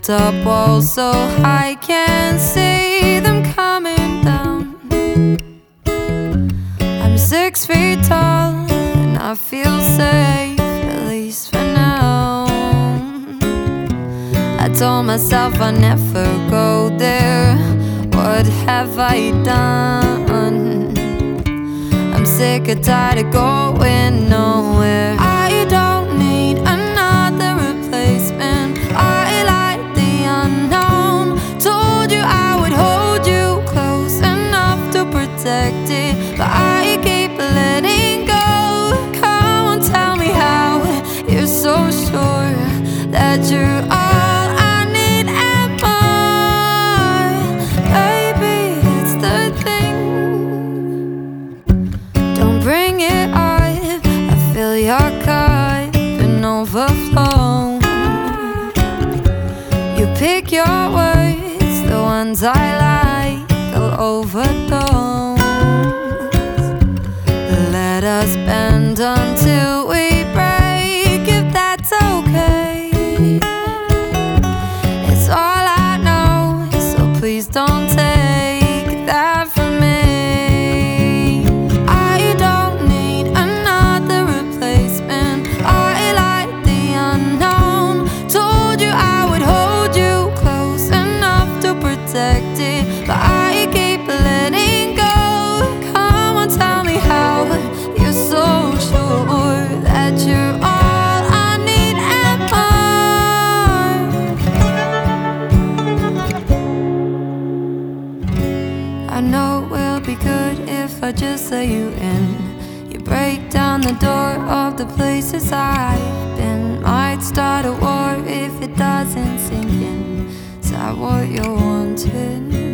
built up walls so I can't see them coming down. I'm 6 feet tall and I feel safe, at least for now. I told myself I'd never go there. What have I done? I'm sick and tired of going nowhere. I don't need another replacement. I like the unknown. Told you I would hold you close enough to protect it, but I keep letting go. Come on, tell me how you're so sure that you're all I need and more. Baby, it's the thing. Don't bring it up, I feel your cup and overflow. You pick your words, the ones I like, I'll overdose. Let us bend until we break, if that's okay. It's all I know, so please don't take that from me. I don't need another replacement. I like the unknown. Told you I would hold you close enough to protect it, but I keep letting go. Come on, tell me how you're so sure that you're all I need and more. I know it will be good if I just let you in. You break down the door of the places I've been. Might start a war if it doesn't sink in. Is that what you wanted?